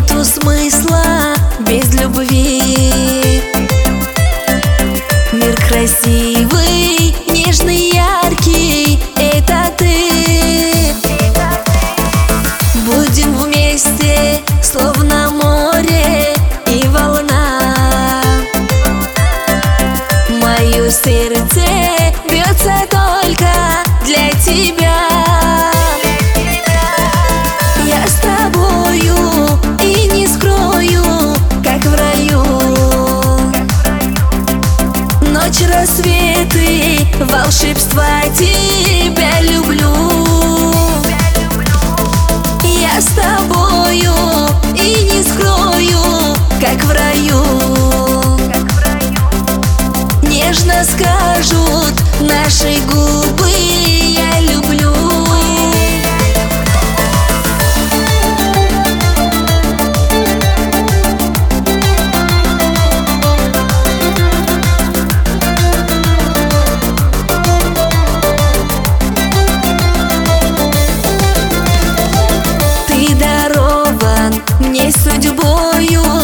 Нету смысла без любви. Мир красивый, нежный, яркий — это ты. Будем вместе, словно море и волна. Мое сердце бьется только для тебя. Я с тобою и не скрою, как в раю. Ночь, рассветы, волшебства, тебя люблю. Я с тобою и не скрою, как в раю. Нежно скажут наши губы: я люблю. Ты дарован мне судьбою.